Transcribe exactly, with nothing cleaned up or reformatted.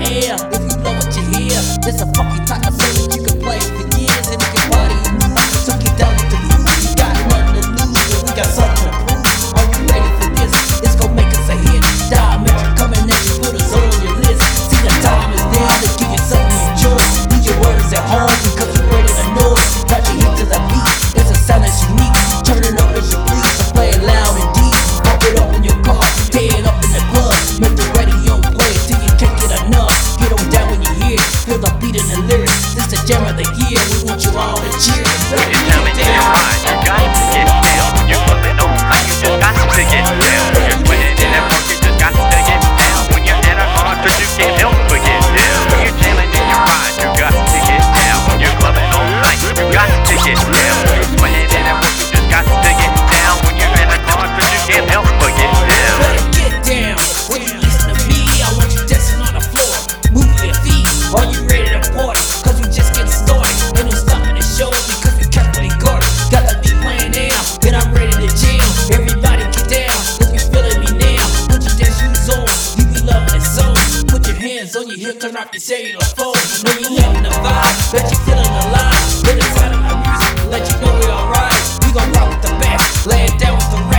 air. If you know what you hear, it's a funky type of song that you can play for years and you can party and move. So get down with the groove. We got nothing to lose, and we got something to prove. Are you ready for this? It's gonna make us a hit. Diamond coming at you, put us on your list. See the time is now to give you something to enjoy. Leave your words at home because you're ready to know it. Got your heat to the beat. It's a sound that's unique. Turn it up as you please. So play it loud and deep. Pump it up in your car. Tear it up in the club. Make the radio play it till you can't get enough. Get on down when you hear it. Feel the beat in the lyrics. This the jam of the year. We want you all to cheer. When you're jamming in your mind, you got to get down. When you're clubbing on night, you just got to get down. When you're sweating in that work, you just got to get down. When you're in a car, cause you can't help but get down. When you're jamming in your mind, you got to get down. When you're clubbing on night, you got to get down. When you're sweating in that work, you just got to get down. When you're in a car, cause you can't help but get down. Better get down. When you listen to me, I want you dancing on the floor. Move your feet. Are you ready to party? Cause we just getting started. Ain't no stopping the show because we carefully guarded. Got the beat playing now, and I'm ready to jam. Everybody get down if you feeling me now. Put your dance shoes on, you be loving the song. Put your hands on your hips, turn off your cellular phone. Know you having the vibe, bet you feeling alive. Let it sound of my music, let you know we alright. We gon' rock with the back, lay it down with the rap.